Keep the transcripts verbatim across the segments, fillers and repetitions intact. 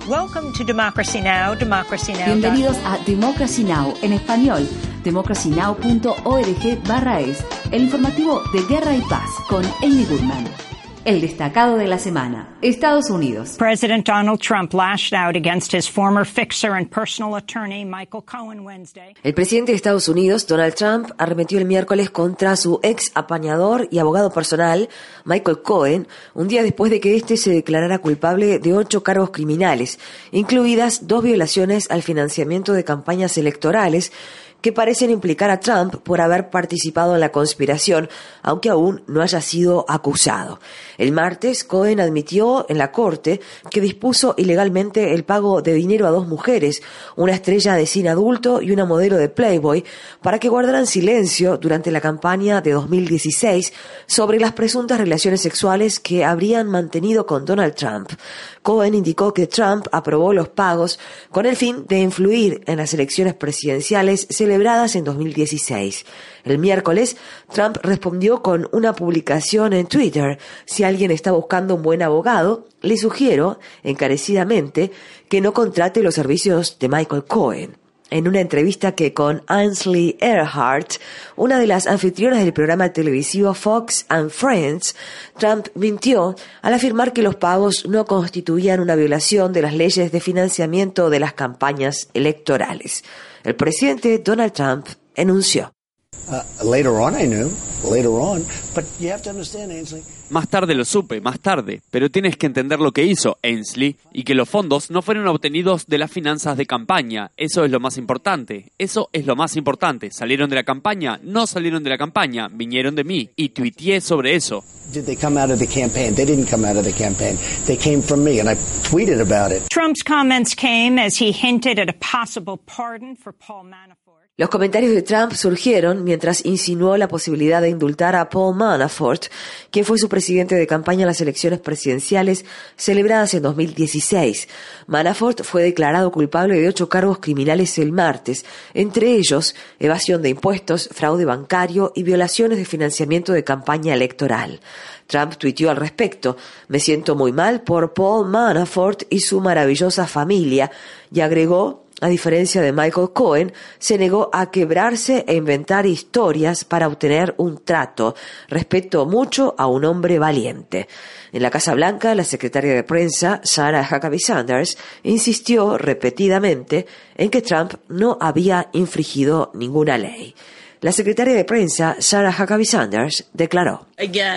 Welcome to Democracy Now!, Democracy Now. Bienvenidos a Democracy Now! En español, democracy now punto org barra es, el informativo de Guerra y Paz con Amy Goodman. El destacado de la semana. Estados Unidos. President Donald Trump lashed out against his former fixer and personal attorney Michael Cohen Wednesday. El presidente de Estados Unidos, Donald Trump, arremetió el miércoles contra su ex apañador y abogado personal, Michael Cohen, un día después de que éste se declarara culpable de ocho cargos criminales, incluidas dos violaciones al financiamiento de campañas electorales que parecen implicar a Trump por haber participado en la conspiración, aunque aún no haya sido acusado. El martes, Cohen admitió en la corte que dispuso ilegalmente el pago de dinero a dos mujeres, una estrella de cine adulto y una modelo de Playboy, para que guardaran silencio durante la campaña de dos mil dieciséis sobre las presuntas relaciones sexuales que habrían mantenido con Donald Trump. Cohen indicó que Trump aprobó los pagos con el fin de influir en las elecciones presidenciales celebradas en dos mil dieciséis. El miércoles, Trump respondió con una publicación en Twitter: si alguien está buscando un buen abogado, le sugiero encarecidamente que no contrate los servicios de Michael Cohen. En una entrevista que con Ainsley Earhardt, una de las anfitrionas del programa televisivo Fox and Friends, Trump mintió al afirmar que los pagos no constituían una violación de las leyes de financiamiento de las campañas electorales. El presidente Donald Trump enunció: Uh, later on I knew, later on, but you have to understand, Ainsley. Más tarde lo supe, más tarde, pero tienes que entender lo que hizo Ainsley y que los fondos no fueron obtenidos de las finanzas de campaña. Eso es lo más importante, eso es lo más importante. ¿Salieron de la campaña? No salieron de la campaña, vinieron de mí y tuiteé sobre eso. Did they come out of the campaign? They didn't come out of the campaign. They came from me, and I tweeted about it. Trump's comments came as he hinted at a possible pardon for Paul Manafort. Los comentarios de Trump surgieron mientras insinuó la posibilidad de indultar a Paul Manafort, quien fue su presidente de campaña en las elecciones presidenciales celebradas en dos mil dieciséis. Manafort fue declarado culpable de ocho cargos criminales el martes, entre ellos evasión de impuestos, fraude bancario y violaciones de financiamiento de campaña electoral. Trump tuiteó al respecto: me siento muy mal por Paul Manafort y su maravillosa familia, y agregó: a diferencia de Michael Cohen, se negó a quebrarse e inventar historias para obtener un trato. Respeto mucho a un hombre valiente. En la Casa Blanca, la secretaria de prensa, Sarah Huckabee Sanders, insistió repetidamente en que Trump no había infringido ninguna ley. La secretaria de prensa, Sarah Huckabee Sanders, declaró: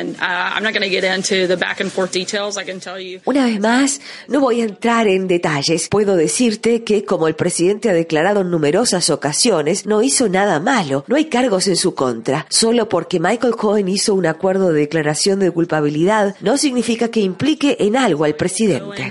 una vez más, no voy a entrar en detalles. Puedo decirte que, como el presidente ha declarado en numerosas ocasiones, no hizo nada malo. No hay cargos en su contra. Solo porque Michael Cohen hizo un acuerdo de declaración de culpabilidad, no significa que implique en algo al presidente.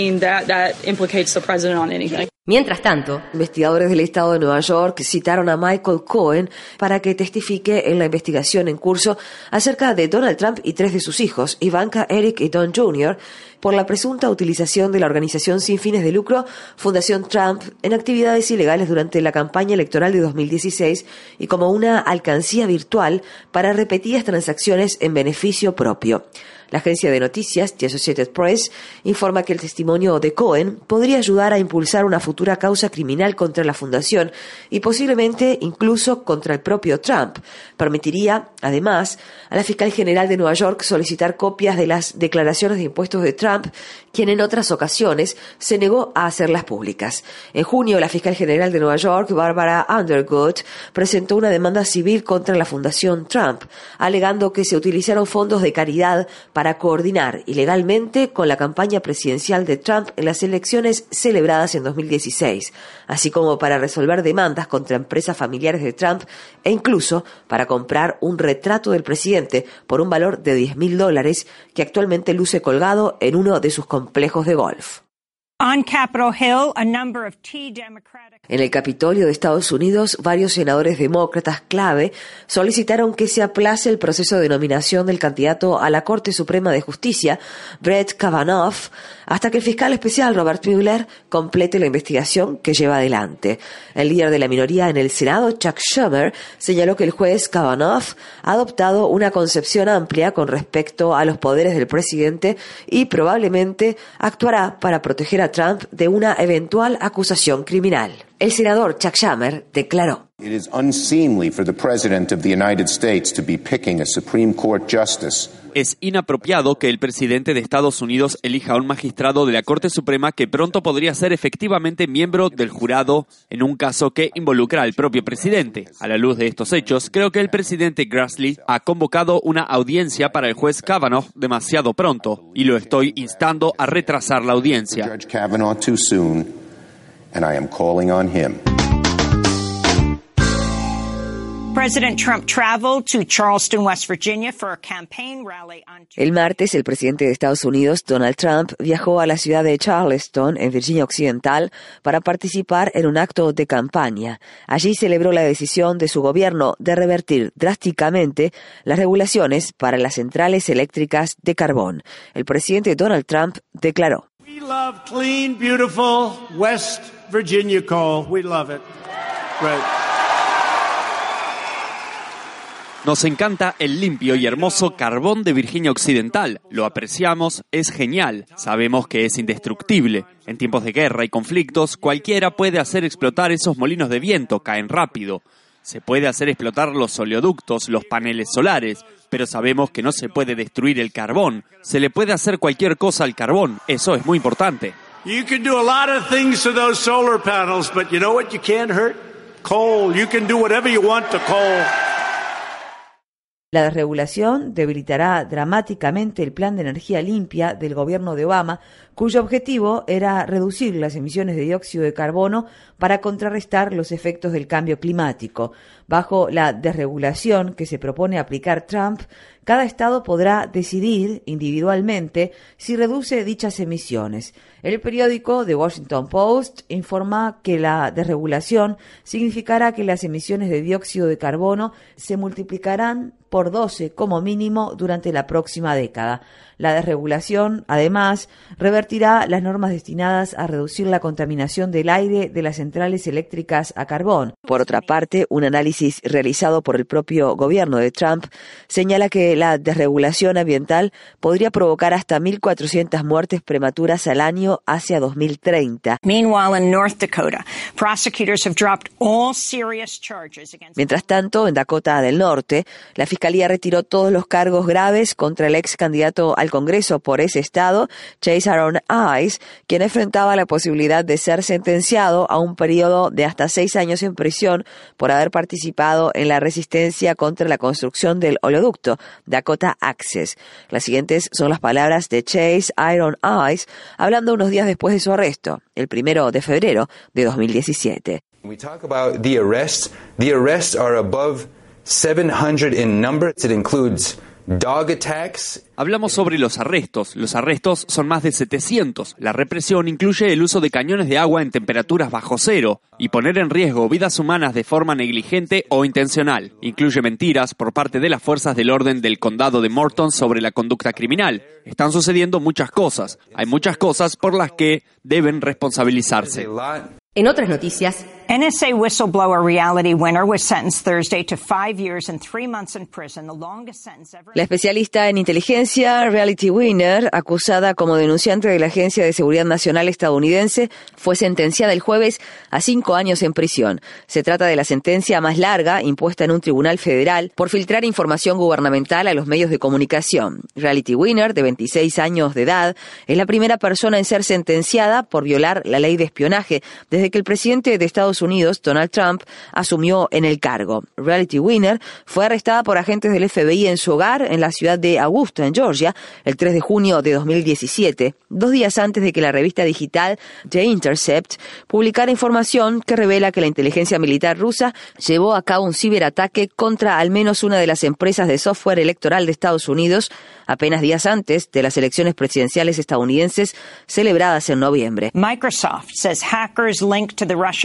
Mientras tanto, investigadores del estado de Nueva York citaron a Michael Cohen para que testifique en la investigación en curso acerca de Donald Trump y tres de sus hijos, Ivanka, Eric y Don junior, por la presunta utilización de la organización sin fines de lucro Fundación Trump en actividades ilegales durante la campaña electoral de dos mil dieciséis y como una alcancía virtual para repetidas transacciones en beneficio propio. La agencia de noticias The Associated Press informa que el testimonio de Cohen podría ayudar a impulsar una futura causa criminal contra la fundación y posiblemente incluso contra el propio Trump. Permitiría, además, a la fiscal general de Nueva York solicitar copias de las declaraciones de impuestos de Trump, quien en otras ocasiones se negó a hacerlas públicas. En junio, la fiscal general de Nueva York, Barbara Underwood, presentó una demanda civil contra la fundación Trump, alegando que se utilizaron fondos de caridad para coordinar ilegalmente con la campaña presidencial de Trump en las elecciones celebradas en dos mil dieciséis, así como para resolver demandas contra empresas familiares de Trump e incluso para comprar un retrato del presidente por un valor de diez mil dólares que actualmente luce colgado en uno de sus complejos de golf. On Capitol Hill, a number of key Democratic... En el Capitolio de Estados Unidos, varios senadores demócratas clave solicitaron que se aplace el proceso de nominación del candidato a la Corte Suprema de Justicia, Brett Kavanaugh, hasta que el fiscal especial Robert Mueller complete la investigación que lleva adelante. El líder de la minoría en el Senado, Chuck Schumer, señaló que el juez Kavanaugh ha adoptado una concepción amplia con respecto a los poderes del presidente y probablemente actuará para proteger a Donald Trump de una eventual acusación criminal. El senador Chuck Schumer declaró: It is unseemly for the President of the United States to be picking a Supreme Court justice. Es inapropiado que el presidente de Estados Unidos elija a un magistrado de la Corte Suprema que pronto podría ser efectivamente miembro del jurado en un caso que involucra al propio presidente. A la luz de estos hechos, creo que el presidente Grassley ha convocado una audiencia para el juez Kavanaugh demasiado pronto y lo estoy instando a retrasar la audiencia. Judge Kavanaugh too soon, and I am calling on him. President Trump traveled to Charleston, West Virginia for a campaign rally on Tuesday. El martes, el presidente de Estados Unidos, Donald Trump, viajó a la ciudad de Charleston, en Virginia Occidental, para participar en un acto de campaña. Allí celebró la decisión de su gobierno de revertir drásticamente las regulaciones para las centrales eléctricas de carbón. El presidente Donald Trump declaró: We love clean, beautiful West Virginia coal. We love it. Right. Nos encanta el limpio y hermoso carbón de Virginia Occidental. Lo apreciamos, es genial. Sabemos que es indestructible. En tiempos de guerra y conflictos, cualquiera puede hacer explotar esos molinos de viento, caen rápido. Se puede hacer explotar los oleoductos, los paneles solares, pero sabemos que no se puede destruir el carbón. Se le puede hacer cualquier cosa al carbón, eso es muy importante. You can do a lot of things to those solar panels, but you know what you can't hurt? Coal. You can do whatever you want to coal. La desregulación debilitará dramáticamente el plan de energía limpia del gobierno de Obama, cuyo objetivo era reducir las emisiones de dióxido de carbono para contrarrestar los efectos del cambio climático. Bajo la desregulación que se propone aplicar Trump, cada estado podrá decidir individualmente si reduce dichas emisiones. El periódico The Washington Post informa que la desregulación significará que las emisiones de dióxido de carbono se multiplicarán por doce como mínimo durante la próxima década. La desregulación, además, revertirá las normas destinadas a reducir la contaminación del aire de las centrales eléctricas a carbón. Por otra parte, un análisis realizado por el propio gobierno de Trump señala que la desregulación ambiental podría provocar hasta mil cuatrocientas muertes prematuras al año hacia dos mil treinta. Meanwhile, in North Dakota, prosecutors have dropped all serious charges against... Mientras tanto, en Dakota del Norte, la Fiscalía retiró todos los cargos graves contra el ex candidato al Congreso por ese estado, Chase Aaron Ice, quien enfrentaba la posibilidad de ser sentenciado a un periodo de hasta seis años en prisión por haber participado en la resistencia contra la construcción del oleoducto Dakota Access. Las siguientes son las palabras de Chase Aaron Ice, hablando unos días después de su arresto, el primero de febrero de dos mil diecisiete. We talk about the arrests. The arrests are above seven hundred in number. It includes dog attacks. Hablamos sobre los arrestos. Los arrestos son más de setecientos. La represión incluye el uso de cañones de agua en temperaturas bajo cero y poner en riesgo vidas humanas de forma negligente o intencional. Incluye mentiras por parte de las fuerzas del orden del condado de Morton sobre la conducta criminal. Están sucediendo muchas cosas. Hay muchas cosas por las que deben responsabilizarse. En otras noticias, N S A whistleblower Reality Winner was sentenced Thursday to five years and three months in prison, the longest sentence ever. La especialista en inteligencia Reality Winner, acusada como denunciante de la Agencia de Seguridad Nacional estadounidense, fue sentenciada el jueves a cinco años en prisión. Se trata de la sentencia más larga impuesta en un tribunal federal por filtrar información gubernamental a los medios de comunicación. Reality Winner, de veintiséis años de edad, es la primera persona en ser sentenciada por violar la ley de espionaje desde que el presidente de Estados Unidos, Donald Trump, asumió en el cargo. Reality Winner fue arrestada por agentes del F B I en su hogar en la ciudad de Augusta, en Georgia, el tres de junio de dos mil diecisiete, dos días antes de que la revista digital The Intercept publicara información que revela que la inteligencia militar rusa llevó a cabo un ciberataque contra al menos una de las empresas de software electoral de Estados Unidos apenas días antes de las elecciones presidenciales estadounidenses celebradas en noviembre. Microsoft says hackers linked to the Russian military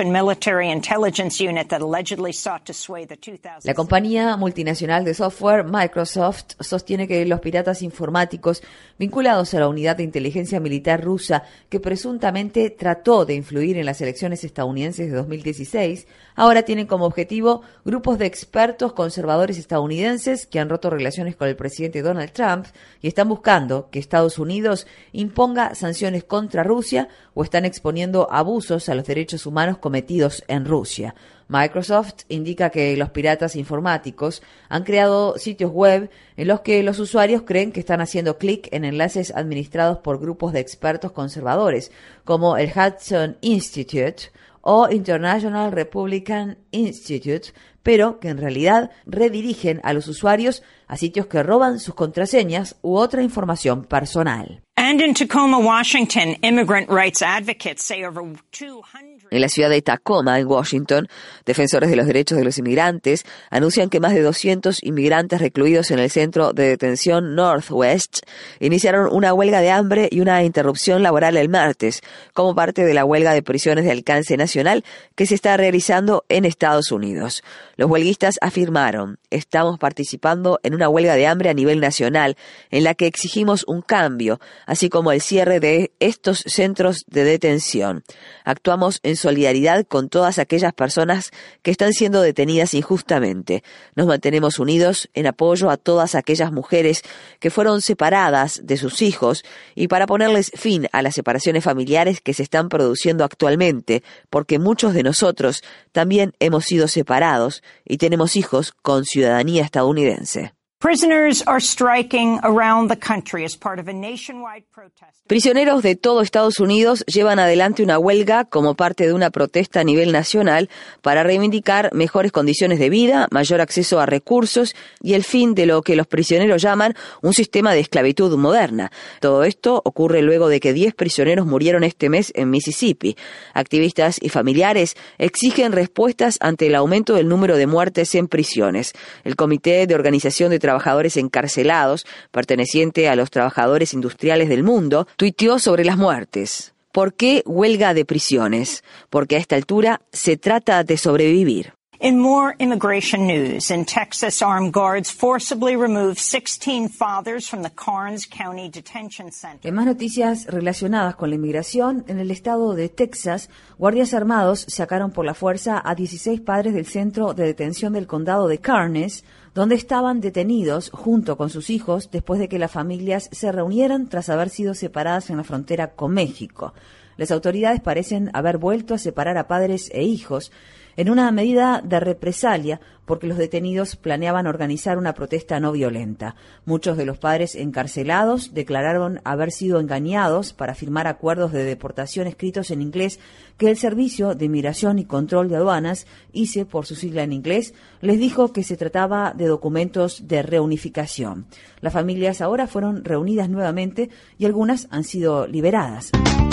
military intelligence unit that allegedly sought to sway the two thousand. La compañía multinacional de software Microsoft sostiene que los piratas informáticos vinculados a la unidad de inteligencia militar rusa que presuntamente trató de influir en las elecciones estadounidenses de dos mil dieciséis, ahora tienen como objetivo grupos de expertos conservadores estadounidenses que han roto relaciones con el presidente Donald Trump y están buscando que Estados Unidos imponga sanciones contra Rusia o están exponiendo abusos a los derechos humanos cometidos en Rusia. Microsoft indica que los piratas informáticos han creado sitios web en los que los usuarios creen que están haciendo clic en enlaces administrados por grupos de expertos conservadores, como el Hudson Institute o International Republican Institute, pero que en realidad redirigen a los usuarios a sitios que roban sus contraseñas u otra información personal. And in Tacoma, Washington, immigrant rights advocates say over two hundred. En la ciudad de Tacoma, en Washington, defensores de los derechos de los inmigrantes anuncian que más de doscientos inmigrantes recluidos en el centro de detención Northwest iniciaron una huelga de hambre y una interrupción laboral el martes, como parte de la huelga de prisiones de alcance nacional que se está realizando en Estados Unidos. Los huelguistas afirmaron: estamos participando en una huelga de hambre a nivel nacional en la que exigimos un cambio, así como el cierre de estos centros de detención. Actuamos en solidaridad con todas aquellas personas que están siendo detenidas injustamente. Nos mantenemos unidos en apoyo a todas aquellas mujeres que fueron separadas de sus hijos y para ponerles fin a las separaciones familiares que se están produciendo actualmente, porque muchos de nosotros también hemos sido separados y tenemos hijos con ciudadanía estadounidense. Prisoners are striking around the country as part of a nationwide protest. Prisioneros de todo Estados Unidos llevan adelante una huelga como parte de una protesta a nivel nacional para reivindicar mejores condiciones de vida, mayor acceso a recursos y el fin de lo que los prisioneros llaman un sistema de esclavitud moderna. Todo esto ocurre luego de que diez prisioneros murieron este mes en Mississippi. Activistas y familiares exigen respuestas ante el aumento del número de muertes en prisiones. El Comité de Organización de Trabajadores Encarcelados, perteneciente a los trabajadores industriales del mundo, tuiteó sobre las muertes. ¿Por qué huelga de prisiones? Porque a esta altura se trata de sobrevivir. In more immigration news, in Texas, armed guards forcibly removed sixteen fathers from the Karnes County Detention Center. En más noticias relacionadas con la inmigración, en el estado de Texas, guardias armados sacaron por la fuerza a dieciséis padres del centro de detención del condado de Karnes, donde estaban detenidos junto con sus hijos después de que las familias se reunieran tras haber sido separadas en la frontera con México. Las autoridades parecen haber vuelto a separar a padres e hijos en una medida de represalia porque los detenidos planeaban organizar una protesta no violenta. Muchos de los padres encarcelados declararon haber sido engañados para firmar acuerdos de deportación escritos en inglés que el Servicio de Inmigración y Control de Aduanas, I C E por su sigla en inglés, les dijo que se trataba de documentos de reunificación. Las familias ahora fueron reunidas nuevamente y algunas han sido liberadas.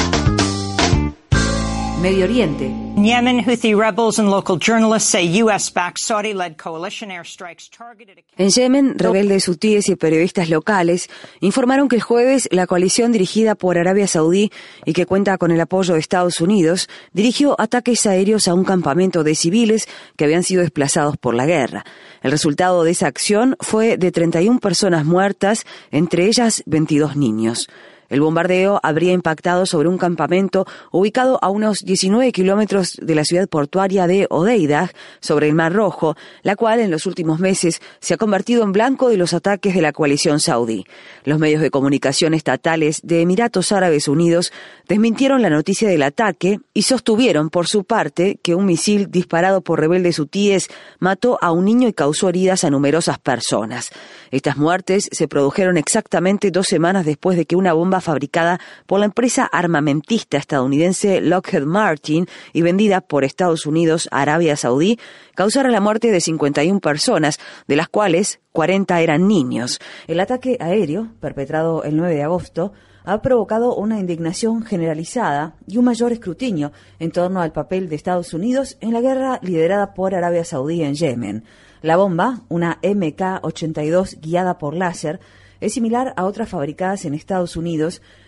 Medio Oriente. In Yemen, Houthi rebels and local journalists say U S-backed Saudi-led coalition airstrikes targeted. En Yemen, rebeldes hutíes y periodistas locales informaron que el jueves la coalición dirigida por Arabia Saudí y que cuenta con el apoyo de Estados Unidos dirigió ataques aéreos a un campamento de civiles que habían sido desplazados por la guerra. El resultado de esa acción fue de treinta y una personas muertas, entre ellas veintidós niños. El bombardeo habría impactado sobre un campamento ubicado a unos diecinueve kilómetros de la ciudad portuaria de Hodeidah, sobre el Mar Rojo, la cual en los últimos meses se ha convertido en blanco de los ataques de la coalición saudí. Los medios de comunicación estatales de Emiratos Árabes Unidos desmintieron la noticia del ataque y sostuvieron, por su parte, que un misil disparado por rebeldes hutíes mató a un niño y causó heridas a numerosas personas. Estas muertes se produjeron exactamente dos semanas después de que una bomba fabricada por la empresa armamentista estadounidense Lockheed Martin y vendida por Estados Unidos a Arabia Saudí, causara la muerte de cincuenta y una personas, de las cuales cuarenta eran niños. El ataque aéreo, perpetrado el nueve de agosto, ha provocado una indignación generalizada y un mayor escrutinio en torno al papel de Estados Unidos en la guerra liderada por Arabia Saudí en Yemen. La bomba, una M K ochenta y dos guiada por láser, es similar a otras fabricadas en Estados Unidos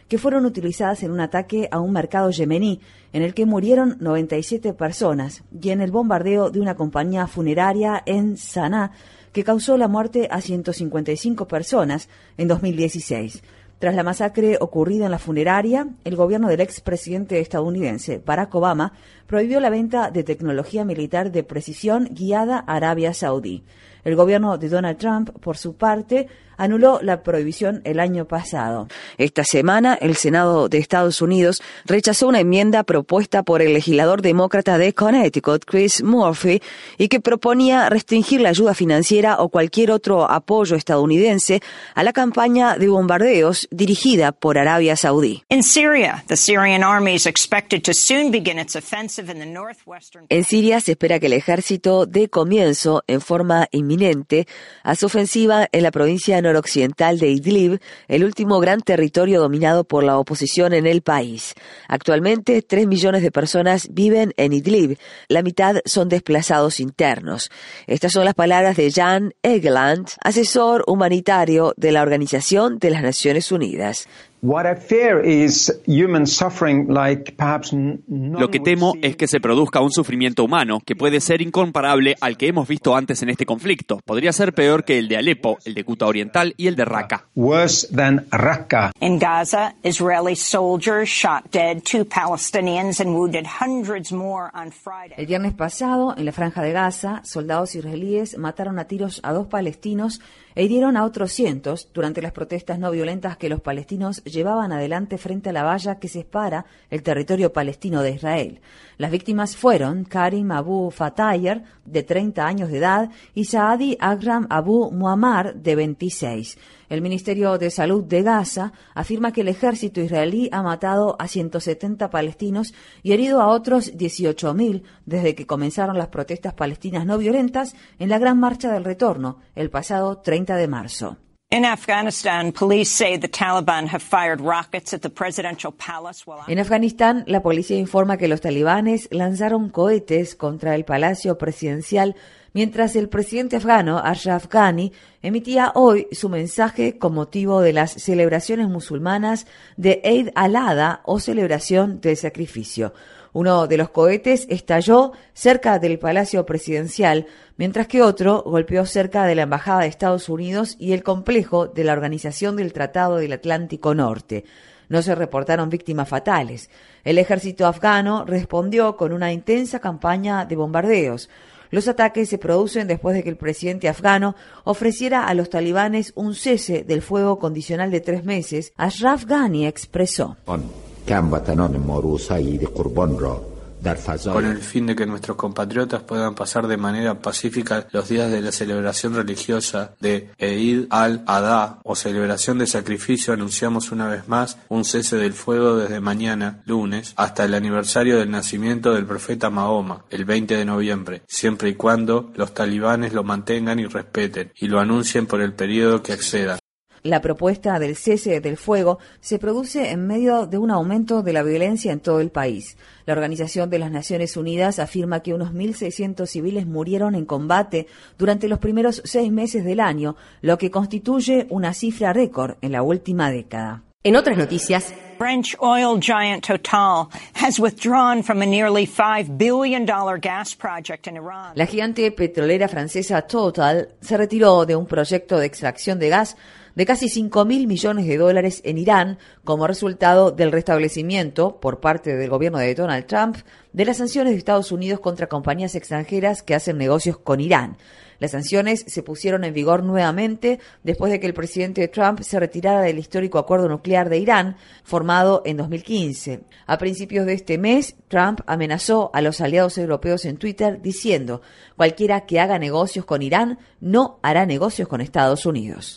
que fueron utilizadas en un ataque a un mercado yemení, en el que murieron noventa y siete personas, y en el bombardeo de una compañía funeraria en Sanaa, que causó la muerte a ciento cincuenta y cinco personas en dos mil dieciséis. Tras la masacre ocurrida en la funeraria, el gobierno del expresidente estadounidense Barack Obama prohibió la venta de tecnología militar de precisión guiada a Arabia Saudí. El gobierno de Donald Trump, por su parte, anuló la prohibición el año pasado. Esta semana, el Senado de Estados Unidos rechazó una enmienda propuesta por el legislador demócrata de Connecticut, Chris Murphy, y que proponía restringir la ayuda financiera o cualquier otro apoyo estadounidense a la campaña de bombardeos dirigida por Arabia Saudí. En Siria, the Syrian army is expected to soon begin its offensive in the northwestern. En Siria se espera que el ejército dé comienzo en forma inminente a su ofensiva en la provincia noroccidental de Idlib, el último gran territorio dominado por la oposición en el país. Actualmente, tres millones de personas viven en Idlib. La mitad son desplazados internos. Estas son las palabras de Jan Egeland, asesor humanitario de la Organización de las Naciones Unidas. Lo que temo es que se produzca un sufrimiento humano que puede ser incomparable al que hemos visto antes en este conflicto. Podría ser peor que el de Alepo, el de Ghouta Oriental y el de Raqqa. En Gaza, Israeli soldiers shot dead two Palestinians and wounded hundreds more on Friday. El viernes pasado, en la Franja de Gaza, soldados israelíes mataron a tiros a dos palestinos e hirieron a otros cientos durante las protestas no violentas que los palestinos llevaban adelante frente a la valla que separa el territorio palestino de Israel. Las víctimas fueron Karim Abu Fatayer, de treinta años de edad, y Saadi Akram Abu Muammar, de veintiséis. El Ministerio de Salud de Gaza afirma que el ejército israelí ha matado a ciento setenta palestinos y herido a otros dieciocho mil desde que comenzaron las protestas palestinas no violentas en la Gran Marcha del Retorno el pasado treinta de marzo. In Afghanistan, police say the Taliban have fired rockets at the presidential palace while En Afganistán, la policía informa que los talibanes lanzaron cohetes contra el palacio presidencial mientras el presidente afgano Ashraf Ghani emitía hoy su mensaje con motivo de las celebraciones musulmanas de Eid al-Adha o celebración del sacrificio. Uno de los cohetes estalló cerca del Palacio Presidencial, mientras que otro golpeó cerca de la Embajada de Estados Unidos y el complejo de la Organización del Tratado del Atlántico Norte. No se reportaron víctimas fatales. El ejército afgano respondió con una intensa campaña de bombardeos. Los ataques se producen después de que el presidente afgano ofreciera a los talibanes un cese del fuego condicional de tres meses. Ashraf Ghani expresó: con el fin de que nuestros compatriotas puedan pasar de manera pacífica los días de la celebración religiosa de Eid al-Adha o celebración de sacrificio, anunciamos una vez más un cese del fuego desde mañana, lunes, hasta el aniversario del nacimiento del profeta Mahoma, el veinte de noviembre, siempre y cuando los talibanes lo mantengan y respeten, y lo anuncien por el periodo que accedan. La propuesta del cese del fuego se produce en medio de un aumento de la violencia en todo el país. La Organización de las Naciones Unidas afirma que unos mil seiscientos civiles murieron en combate durante los primeros seis meses del año, lo que constituye una cifra récord en la última década. En otras noticias, French oil giant Total has withdrawn from a nearly five billion dollars gas project in Iran. La gigante petrolera francesa Total se retiró de un proyecto de extracción de gas de casi cinco mil millones de dólares en Irán como resultado del restablecimiento por parte del gobierno de Donald Trump de las sanciones de Estados Unidos contra compañías extranjeras que hacen negocios con Irán. Las sanciones se pusieron en vigor nuevamente después de que el presidente Trump se retirara del histórico acuerdo nuclear de Irán, formado en dos mil quince. A principios de este mes, Trump amenazó a los aliados europeos en Twitter diciendo: cualquiera que haga negocios con Irán no hará negocios con Estados Unidos.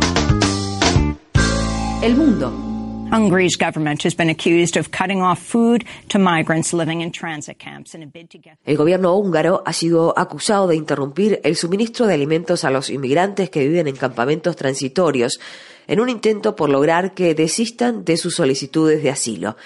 El mundo. Hungary's government has been accused of cutting off food to migrants living in transit camps in a bid to get. El gobierno húngaro ha sido acusado de interrumpir el suministro de alimentos a los inmigrantes que viven en campamentos transitorios en un intento por lograr que desistan de sus solicitudes de asilo.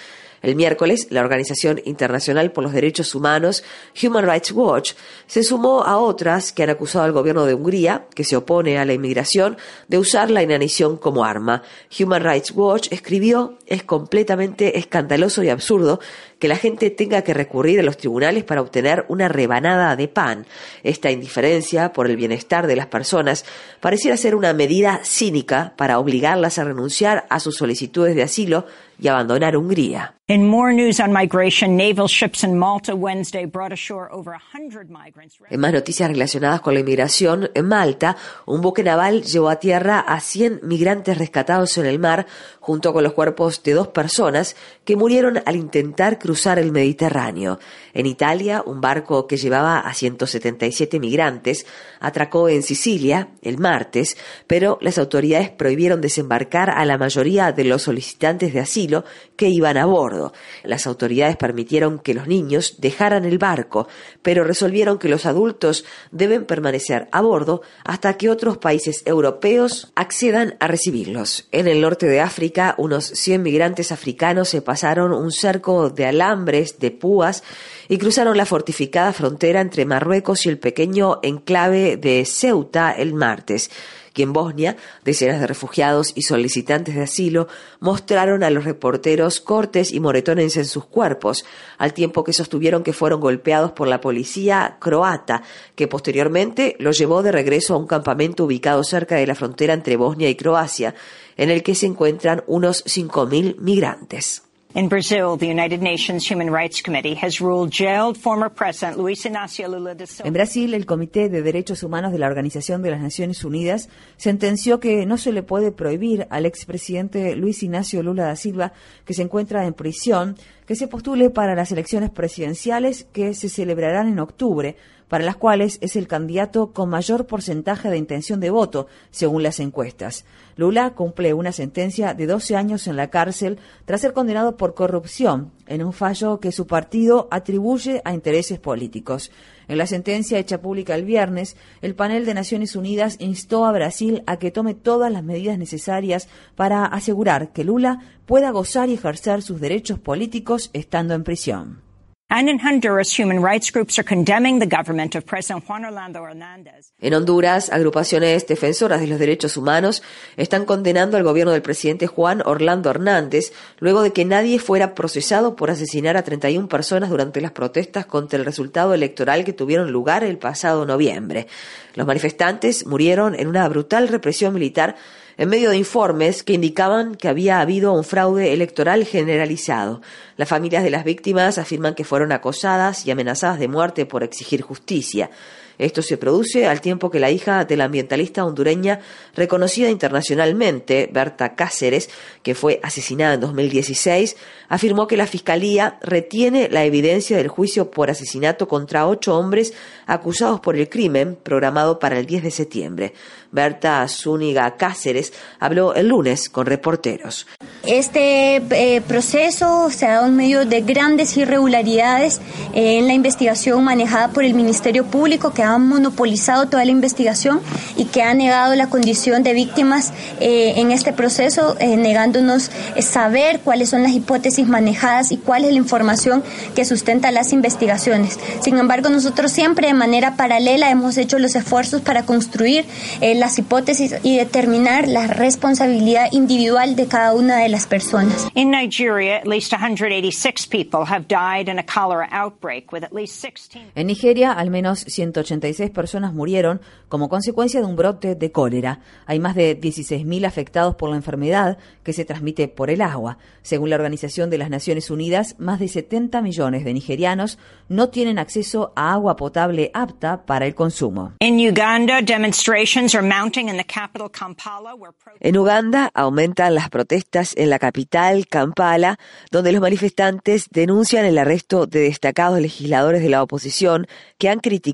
El miércoles, la Organización Internacional por los Derechos Humanos, Human Rights Watch, se sumó a otras que han acusado al gobierno de Hungría, que se opone a la inmigración, de usar la inanición como arma. Human Rights Watch escribió: es completamente escandaloso y absurdo que la gente tenga que recurrir a los tribunales para obtener una rebanada de pan. Esta indiferencia por el bienestar de las personas pareciera ser una medida cínica para obligarlas a renunciar a sus solicitudes de asilo y abandonar Hungría. In more news on migration, naval ships in Malta Wednesday brought ashore over one hundred migrants. En más noticias relacionadas con la inmigración, en Malta, un buque naval llevó a tierra a cien migrantes rescatados en el mar, junto con los cuerpos de dos personas que murieron al intentar cruzar el Mediterráneo. En Italia, un barco que llevaba a ciento setenta y siete migrantes atracó en Sicilia el martes, pero las autoridades prohibieron desembarcar a la mayoría de los solicitantes de asilo que iban a bordo. Las autoridades permitieron que los niños dejaran el barco, pero resolvieron que los adultos deben permanecer a bordo hasta que otros países europeos accedan a recibirlos. En el norte de África, unos cien migrantes africanos se pasaron un cerco de alambres, de púas, y cruzaron la fortificada frontera entre Marruecos y el pequeño enclave de Ceuta el martes. Y en Bosnia, decenas de refugiados y solicitantes de asilo mostraron a los reporteros cortes y moretones en sus cuerpos, al tiempo que sostuvieron que fueron golpeados por la policía croata, que posteriormente los llevó de regreso a un campamento ubicado cerca de la frontera entre Bosnia y Croacia, en el que se encuentran unos cinco mil migrantes. In Brazil, the United Nations Human Rights Committee has ruled jailed former President Luiz Inácio Lula da Silva. En Brasil, el Comité de Derechos Humanos de la Organización de las Naciones Unidas sentenció que no se le puede prohibir al expresidente Luiz Inácio Lula da Silva, que se encuentra en prisión, que se postule para las elecciones presidenciales que se celebrarán en octubre, para las cuales es el candidato con mayor porcentaje de intención de voto, según las encuestas. Lula cumple una sentencia de doce años en la cárcel tras ser condenado por corrupción, en un fallo que su partido atribuye a intereses políticos. En la sentencia hecha pública el viernes, el panel de Naciones Unidas instó a Brasil a que tome todas las medidas necesarias para asegurar que Lula pueda gozar y ejercer sus derechos políticos estando en prisión. And in Honduras, human rights groups are condemning the government of President Juan Orlando Hernández. En Honduras, agrupaciones defensoras de los derechos humanos están condenando al gobierno del presidente Juan Orlando Hernández luego de que nadie fuera procesado por asesinar a treinta y una personas durante las protestas contra el resultado electoral que tuvieron lugar el pasado noviembre. Los manifestantes murieron en una brutal represión militar en medio de informes que indicaban que había habido un fraude electoral generalizado. Las familias de las víctimas afirman que fueron acosadas y amenazadas de muerte por exigir justicia. Esto se produce al tiempo que la hija de la ambientalista hondureña reconocida internacionalmente, Berta Cáceres, que fue asesinada en dos mil dieciséis, afirmó que la Fiscalía retiene la evidencia del juicio por asesinato contra ocho hombres acusados por el crimen programado para el diez de septiembre. Berta Zúñiga Cáceres habló el lunes con reporteros. Este eh, proceso se ha dado en medio de grandes irregularidades eh, en la investigación manejada por el Ministerio Público, que ha monopolizado toda la investigación y que ha negado la condición de víctimas eh, en este proceso, eh, negándonos eh, saber cuáles son las hipótesis manejadas y cuál es la información que sustenta las investigaciones. Sin embargo, nosotros siempre de manera paralela hemos hecho los esfuerzos para construir eh, las hipótesis y determinar la responsabilidad individual de cada una de las personas. In Nigeria, at least one hundred eighty-six people have died in a cholera outbreak, with at least sixteen. En Nigeria, al menos ciento ochenta y seis personas murieron como consecuencia de un brote de cólera. Hay más de dieciséis mil afectados por la enfermedad que se transmite por el agua. Según la Organización de las Naciones Unidas, más de setenta millones de nigerianos no tienen acceso a agua potable apta para el consumo. In Uganda, demonstrations are mounting in the capital Kampala, where pro- En Uganda aumentan las protestas en la capital, Kampala, donde los manifestantes denuncian el arresto de destacados legisladores de la oposición que han criticado al presidente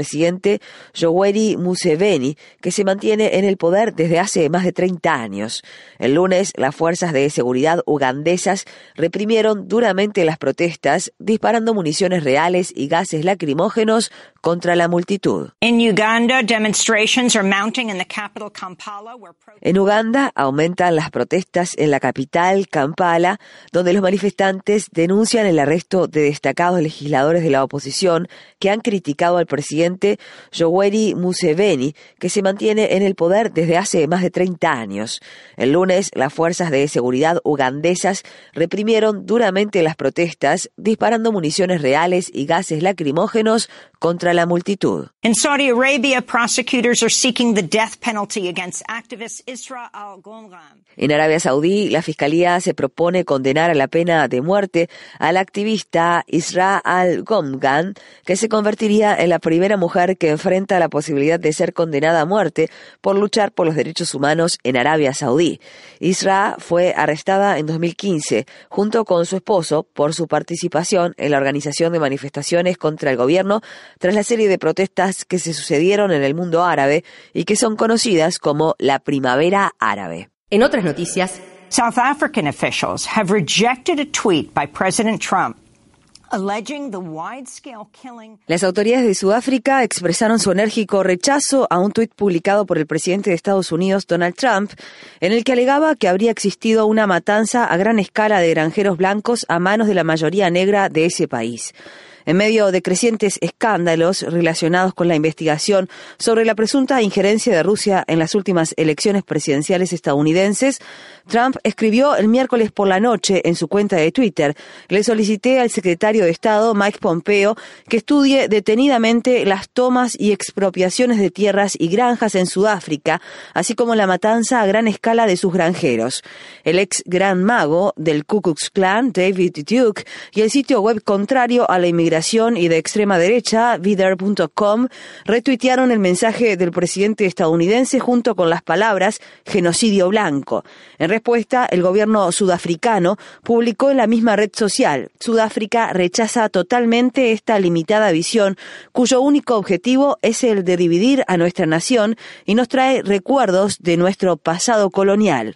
presidente Yoweri Museveni, que se mantiene en el poder desde hace más de treinta años. El lunes, las fuerzas de seguridad ugandesas reprimieron duramente las protestas, disparando municiones reales y gases lacrimógenos contra la multitud. In Uganda, demonstrations are mounting in the capital Kampala, where En Uganda aumentan las protestas en la capital, Kampala, donde los manifestantes denuncian el arresto de destacados legisladores de la oposición que han criticado al presidente Yoweri Museveni, que se mantiene en el poder desde hace más de treinta años. El lunes, las fuerzas de seguridad ugandesas reprimieron duramente las protestas, disparando municiones reales y gases lacrimógenos contra la multitud. In Saudi Arabia, prosecutors are seeking the death penalty against activist Isra al-Ghomgham. En Arabia Saudí, la Fiscalía se propone condenar a la pena de muerte al activista Isra al-Ghomgham, que se convertiría en la primera mujer que enfrenta la posibilidad de ser condenada a muerte por luchar por los derechos humanos en Arabia Saudí. Isra fue arrestada en dos mil quince, junto con su esposo, por su participación en la organización de manifestaciones contra el gobierno tras la serie de protestas que se sucedieron en el mundo árabe y que son conocidas como la Primavera Árabe. En otras noticias, South African officials have rejected a tweet by President Trump alleging the wide-scale killing. Las autoridades de Sudáfrica expresaron su enérgico rechazo a un tuit publicado por el presidente de Estados Unidos, Donald Trump, en el que alegaba que habría existido una matanza a gran escala de granjeros blancos a manos de la mayoría negra de ese país. En medio de crecientes escándalos relacionados con la investigación sobre la presunta injerencia de Rusia en las últimas elecciones presidenciales estadounidenses, Trump escribió el miércoles por la noche en su cuenta de Twitter: le solicité al secretario de Estado, Mike Pompeo, que estudie detenidamente las tomas y expropiaciones de tierras y granjas en Sudáfrica, así como la matanza a gran escala de sus granjeros. El ex gran mago del Ku Klux Klan, David Duke, y el sitio web contrario a la inmigración y de extrema derecha, Vidar punto com, retuitearon el mensaje del presidente estadounidense junto con las palabras genocidio blanco. En respuesta, el gobierno sudafricano publicó en la misma red social: Sudáfrica rechaza totalmente esta limitada visión, cuyo único objetivo es el de dividir a nuestra nación y nos trae recuerdos de nuestro pasado colonial.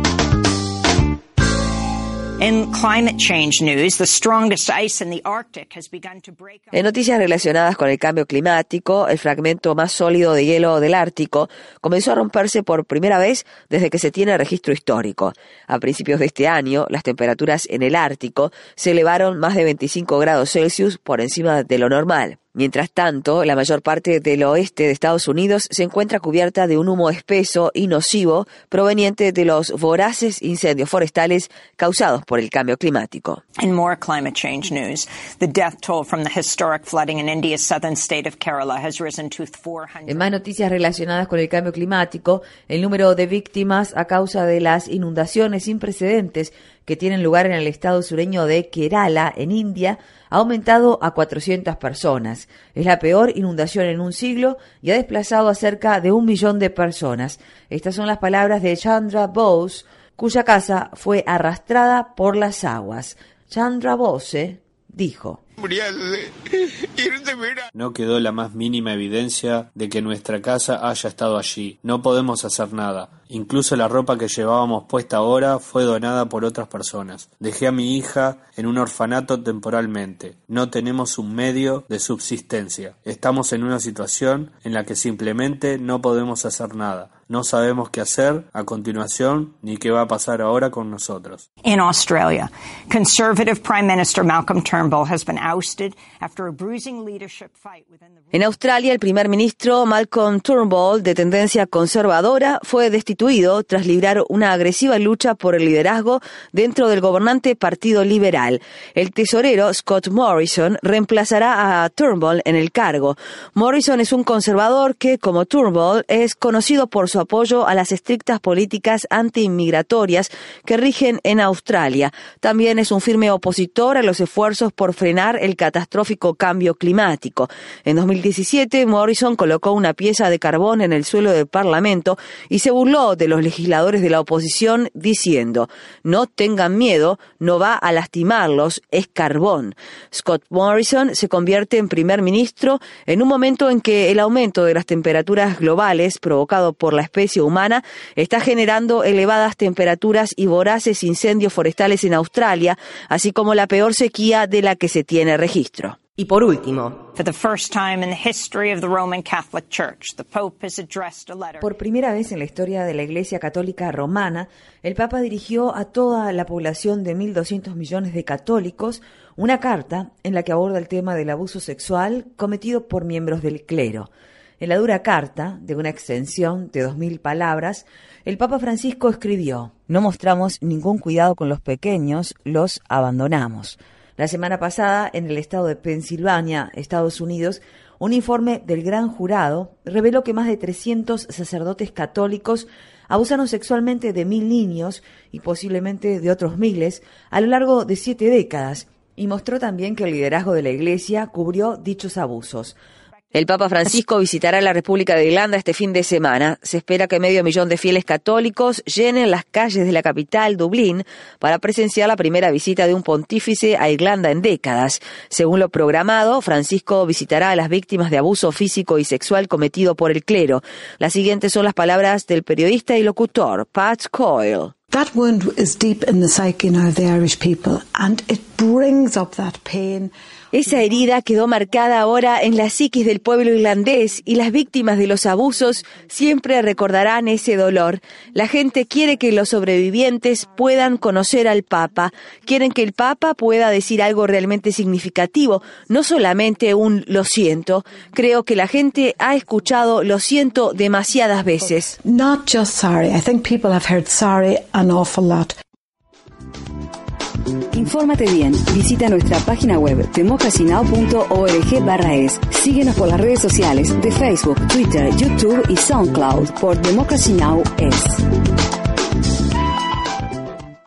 In climate change news, the strongest ice in the Arctic has begun to break up. En noticias relacionadas con el cambio climático, el fragmento más sólido de hielo del Ártico comenzó a romperse por primera vez desde que se tiene registro histórico. A principios de este año, las temperaturas en el Ártico se elevaron más de veinticinco grados Celsius por encima de lo normal. Mientras tanto, la mayor parte del oeste de Estados Unidos se encuentra cubierta de un humo espeso y nocivo proveniente de los voraces incendios forestales causados por el cambio climático. In more climate change news, the death toll from the historic flooding in India's southern state of Kerala has risen to four hundred. En más noticias relacionadas con el cambio climático, el número de víctimas a causa de las inundaciones sin precedentes que tienen lugar en el estado sureño de Kerala, en India, ha aumentado a cuatrocientas personas. Es la peor inundación en un siglo y ha desplazado a cerca de un millón de personas. Estas son las palabras de Chandra Bose, cuya casa fue arrastrada por las aguas. Chandra Bose dijo: no quedó la más mínima evidencia de que nuestra casa haya estado allí. No podemos hacer nada. Incluso la ropa que llevábamos puesta ahora fue donada por otras personas. Dejé a mi hija en un orfanato temporalmente. No tenemos un medio de subsistencia. Estamos en una situación en la que simplemente no podemos hacer nada. No sabemos qué hacer a continuación ni qué va a pasar ahora con nosotros. In Australia, Conservative Prime Minister Malcolm Turnbull has been ousted after a bruising leadership fight within the... En Australia, el primer ministro Malcolm Turnbull, de tendencia conservadora, fue destituido tras librar una agresiva lucha por el liderazgo dentro del gobernante Partido Liberal. El tesorero Scott Morrison reemplazará a Turnbull en el cargo. Morrison es un conservador que, como Turnbull, es conocido por su su apoyo a las estrictas políticas antiinmigratorias que rigen en Australia. También es un firme opositor a los esfuerzos por frenar el catastrófico cambio climático. En dos mil diecisiete, Morrison colocó una pieza de carbón en el suelo del Parlamento y se burló de los legisladores de la oposición diciendo: no tengan miedo, no va a lastimarlos, es carbón. Scott Morrison se convierte en primer ministro en un momento en que el aumento de las temperaturas globales provocado por la especie humana está generando elevadas temperaturas y voraces incendios forestales en Australia, así como la peor sequía de la que se tiene registro. Y por último, por primera vez en la historia de la Iglesia Católica Romana, el Papa dirigió a toda la población de mil doscientos millones de católicos una carta en la que aborda el tema del abuso sexual cometido por miembros del clero. En la dura carta, de una extensión de dos mil palabras, el Papa Francisco escribió: no mostramos ningún cuidado con los pequeños, los abandonamos. La semana pasada, en el estado de Pensilvania, Estados Unidos, un informe del Gran Jurado reveló que más de trescientos sacerdotes católicos abusaron sexualmente de mil niños y posiblemente de otros miles a lo largo de siete décadas, y mostró también que el liderazgo de la Iglesia cubrió dichos abusos. El Papa Francisco visitará la República de Irlanda este fin de semana. Se espera que medio millón de fieles católicos llenen las calles de la capital, Dublín, para presenciar la primera visita de un pontífice a Irlanda en décadas. Según lo programado, Francisco visitará a las víctimas de abuso físico y sexual cometido por el clero. Las siguientes son las palabras del periodista y locutor Pat Coyle. That wound is deep in the psyche now of the Irish people, and it brings up that pain. Esa herida quedó marcada ahora en la psiquis del pueblo irlandés y las víctimas de los abusos siempre recordarán ese dolor. La gente quiere que los sobrevivientes puedan conocer al Papa. Quieren que el Papa pueda decir algo realmente significativo, no solamente un lo siento. Creo que la gente ha escuchado lo siento demasiadas veces. Not just sorry. I think people have heard sorry an awful lot. Infórmate bien, visita nuestra página web democracy now punto org barra es. Síguenos por las redes sociales de Facebook, Twitter, YouTube y SoundCloud por Democracy Now! Es.